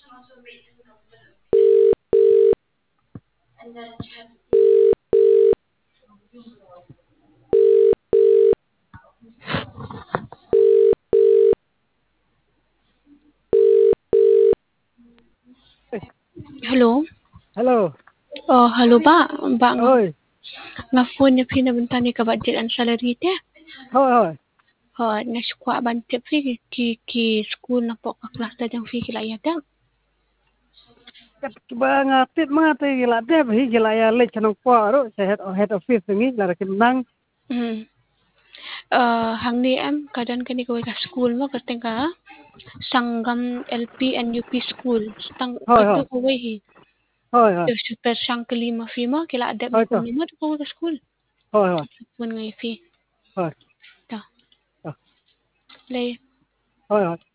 Hello. Hello. Hello ba? Ba Oi. nga phone niya pinabunta ni ka budget ang salary te. Hoi. Na sukwa ban te free ki school na po ka class ta jang free kila ya ta. Kat ba nga tit mga te gila de hi gila ya le chanong po ro se head office ngi la kin nang. Hang ni am kadan kani ko ka school mo kateng ka Sanggam LP and UP school. Tang Hoi kadto hoi. ko we hi. Hoi hoi. Super sang kelima free mo kila adap mo Hoi to. kun mo ko ka school. Hoi hoi. Pun ngai fee. Hoi. Ta. Hoi Lay hoi.